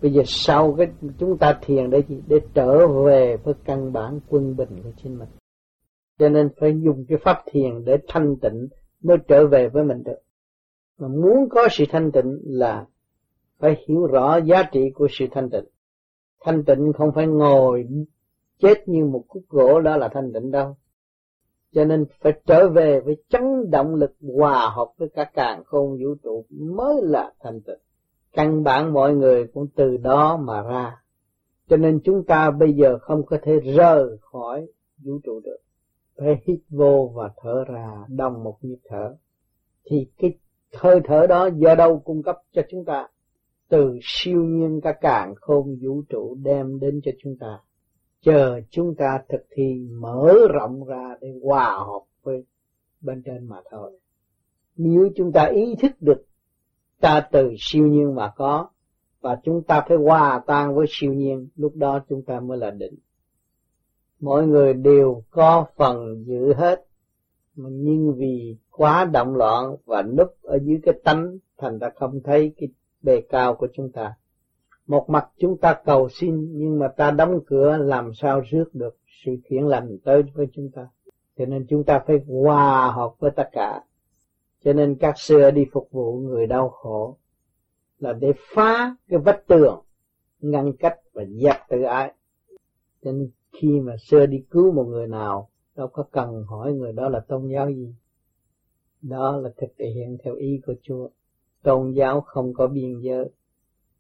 Bây giờ sau cái chúng ta thiền để gì? Để trở về với căn bản quân bình của chính mình. Cho nên phải dùng cái pháp thiền để thanh tịnh mới trở về với mình được. Mà muốn có sự thanh tịnh là phải hiểu rõ giá trị của sự thanh tịnh. Thanh tịnh không phải ngồi chết như một khúc gỗ đó là thanh tịnh đâu. Cho nên phải trở về với chấn động lực hòa hợp với cả càn khôn vũ trụ mới là thanh tịnh. Căn bản mọi người cũng từ đó mà ra. Cho nên chúng ta bây giờ không có thể rời khỏi vũ trụ được. Phải hít vô và thở ra đồng một nhịp thở. Thì cái hơi thở đó do đâu cung cấp cho chúng ta? Từ siêu nhiên cả càn khôn vũ trụ đem đến cho chúng ta. Chờ chúng ta thực thi mở rộng ra để hòa hợp với bên trên mà thôi. Nếu chúng ta ý thức được ta từ siêu nhiên mà có, và chúng ta phải hòa tan với siêu nhiên, lúc đó chúng ta mới là định. Mỗi người đều có phần giữ hết, nhưng vì quá động loạn và núp ở dưới cái tánh, thành ra không thấy cái bề cao của chúng ta. Một mặt chúng ta cầu xin, nhưng mà ta đóng cửa làm sao rước được sự thiện lành tới với chúng ta. Cho nên chúng ta phải hòa hợp với tất cả. Cho nên các xưa đi phục vụ người đau khổ là để phá cái vách tường, ngăn cách và dẹp tự ái. Cho nên khi mà xưa đi cứu một người nào, đâu có cần hỏi người đó là tôn giáo gì. Đó là thực hiện theo ý của Chúa. Tôn giáo không có biên giới.